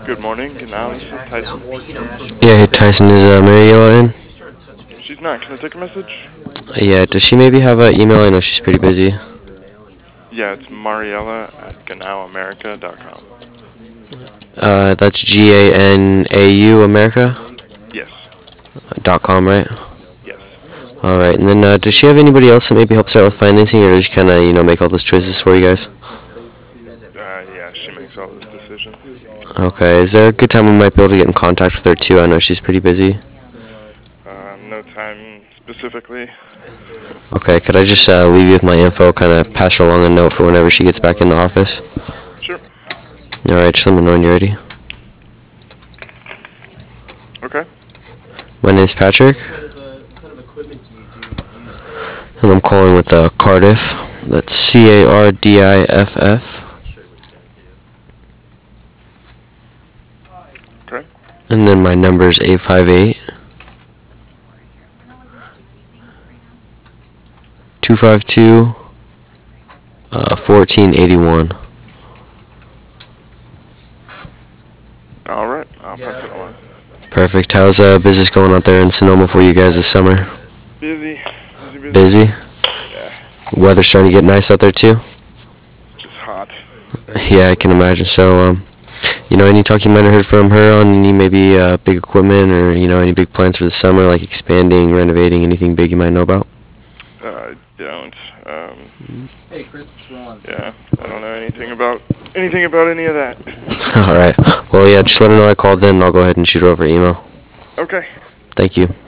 Good morning. Now this is Tyson. Yeah, hey Tyson, is Mariella in? She's not. Can I take a message? Yeah, does she maybe have an email? I know she's pretty busy. Yeah, it's Mariella at GanauAmerica.com. That's GANAU America Yes. .com, right? Yes. All right, and then does she have anybody else that maybe helps her out with financing, or does she kind of make all those choices for you guys? Yeah, she makes all those decisions. Okay, is there a good time we might be able to get in contact with her too? I know she's pretty busy. No time specifically. Okay, could I just leave you with my info, kind of pass her along a note for whenever she gets back in the office? Sure. All right, just let me know when you're ready. Okay. My name's Patrick, and I'm calling with Cardiff. That's CARDIFF. Okay. And then my number is 858-252-1481. All right. I'll pass it along. Perfect. How's business going out there in Sonoma for you guys this summer? Busy. Busy. Busy? Yeah. Weather's starting to get nice out there too? Just hot. Yeah, I can imagine. So, any talk you might have heard from her on any maybe big equipment or, any big plans for the summer, like expanding, renovating, anything big you might know about? I don't. Hey Chris, it's Ron. Yeah. I don't know anything about any of that. All right. Well, yeah, just let her know I called then, and I'll go ahead and shoot her over email. Okay. Thank you.